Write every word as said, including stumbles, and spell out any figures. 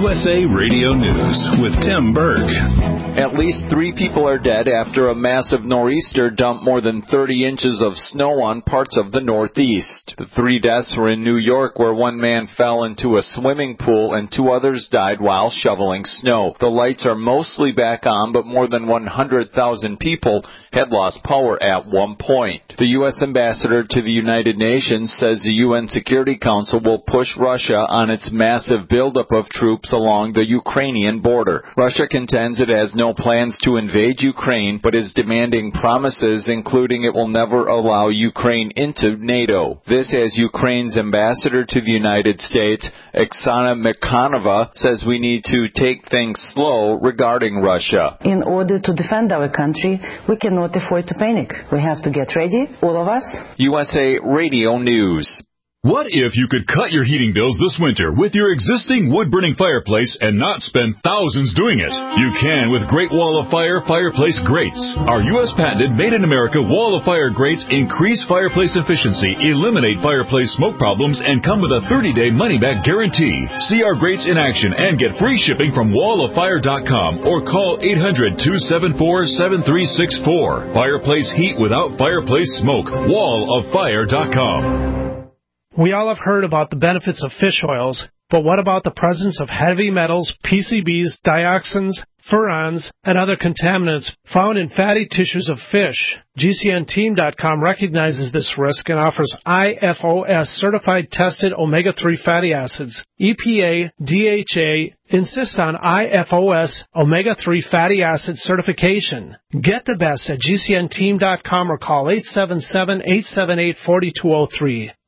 S A Radio News with Tim Berg. At least three people are dead after a massive nor'easter dumped more than thirty inches of snow on parts of the Northeast. The three deaths were in New York, where one man fell into a swimming pool and two others died while shoveling snow. The lights are mostly back on, but more than one hundred thousand people had lost power at one point. The U S ambassador to the United Nations says the U N Security Council will push Russia on its massive buildup of troops along the Ukrainian border. Russia contends it has no plans to invade Ukraine, but is demanding promises, including it will never allow Ukraine into NATO. This as Ukraine's ambassador to the United States, Oksana Mikhanova, says we need to take things slow regarding Russia. In order to defend our country, we cannot afford to panic. We have to get ready, all of us. U S A Radio News. What if you could cut your heating bills this winter with your existing wood-burning fireplace and not spend thousands doing it? You can with Great Wall of Fire fireplace grates. Our U S patented made-in-America Wall of Fire grates increase fireplace efficiency, eliminate fireplace smoke problems, and come with a thirty-day money-back guarantee. See our grates in action and get free shipping from wall of fire dot com or call eight hundred, two seven four, seven three six four. Fireplace heat without fireplace smoke. wall of fire dot com. We all have heard about the benefits of fish oils, but what about the presence of heavy metals, P C Bs, dioxins, furans, and other contaminants found in fatty tissues of fish? G C N team dot com recognizes this risk and offers I F O S certified tested omega three fatty acids. E P A, D H A insist on I F O S omega three fatty acid certification. Get the best at G C N team dot com or call eight seven seven, eight seven eight, four two zero three.